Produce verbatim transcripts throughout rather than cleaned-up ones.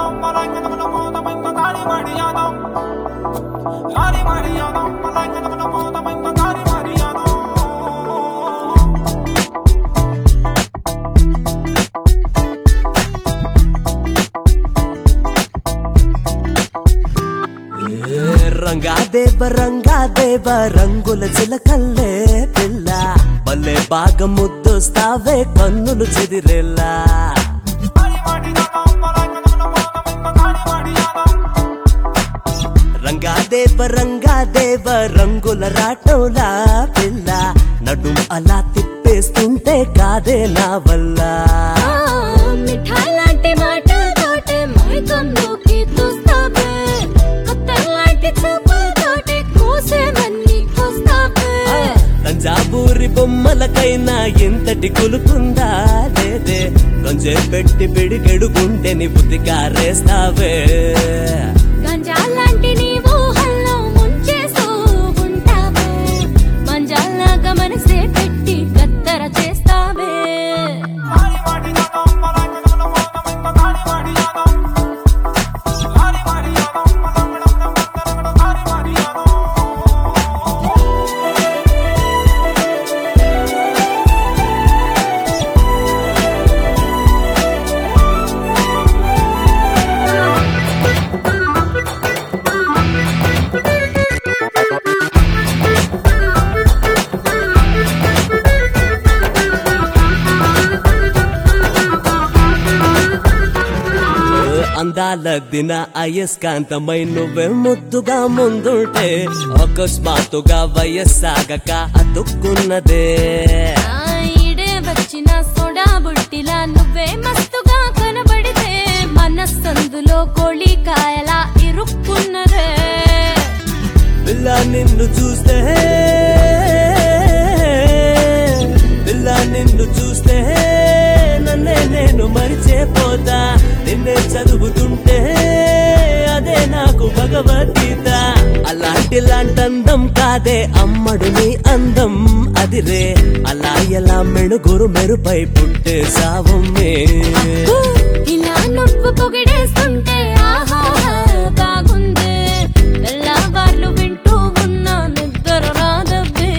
రంగా దేవ రంగా దేవ రంగుల చిలకల్లే పిల్ల భలే బాగా ముద్దొస్తావే కన్నులు చెదిరేలా రంగా దేవ రంగా దేవ రంగుల రాటోలా పిల్ల నడుం అలా తిప్పేస్తుంటే కాదే నా వల్ల మిఠాలాంటి మాటలతోటే మైకంలోకి చూస్తావే కొత్తలాంటి చూపులతోటే కోసేమన్ని కోస్తావే తంజాబూరి బొమ్మలకైనా ఎంతటి కులుకుందా లేదే కొంచె పెట్టి పిడికెడు గుండెని బుద్ధిగారేస్తావే గంజాలాంటి నీ ఊహల్లో ముంచేస్తూ ఉంటావే మంజాలాగా మనసే పెట్టి గత్తర చేస్తావే అందాల దిన అయస్కాంతమై నువ్వే ముద్దుగా ముందుంటే అకస్మాత్తుగా వయస్సాగక అతుక్కున్నదే ఈడే వచ్చిన సోడా బుట్టిలా నువ్వే మస్తుగా కనబడితే మనస్సందులో కోళికాయలా ఇరుక్కున్నదే పిల్ల నిన్ను చూస్తే పిల్ల నిన్ను చూస్తే నన్నే నేను మరిచేపోతా నిన్నే చదువుతుంటే అదే నాకు భగవద్గీత అలాంటి లాంటి అందం కాదే అమ్మడు నీ అందం అదిరే అలా ఎలా మెణుగురు మెరుపై పుట్టే సావమ్మే ఇలా నువ్వు పొగిడేస్తుంటే ఆహా బాగుంది తెల్లవార్లు వింటూ ఉన్నా నిద్ర రాదవ్వే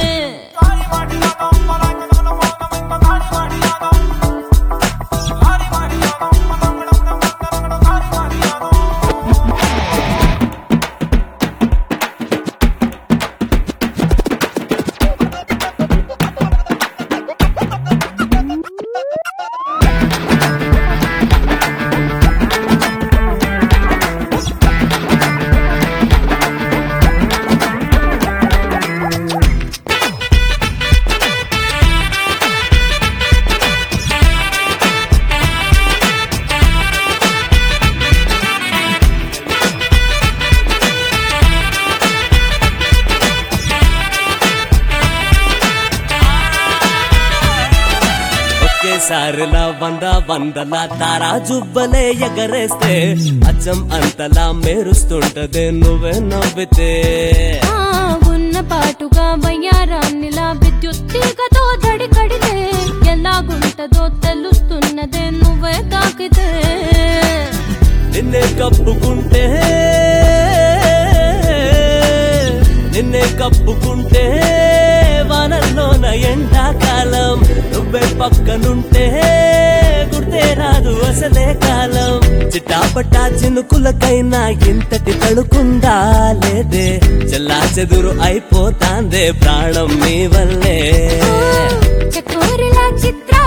సారిలా వంద వందల తారా జుబ్బలే ఎగరేస్తే అచ్చం అంతలా మెరుస్తుంటదే నువ్వే నవ్వితే ఉన్న పాటుగా వయ్యారాన్నిలా విద్యుత్ తీగతో దడి కడితే ఎలాగుంటదో తెలుస్తున్నదే నువ్వే తాకితే నిన్నే కప్పుకుంటే నిన్నే కప్పుకుంటే వానల్లోన ఎండాకాలం నువ్వే పక్కనుంటే గుర్తే రాదు అసలే కాలం చిటాపటా చినుకులకైనా ఇంతటి తడుకుందా లేదే చెల్లా చెదురు అయిపోతాందే ప్రాణం నీ వల్లే చకోరిలా చిత్ర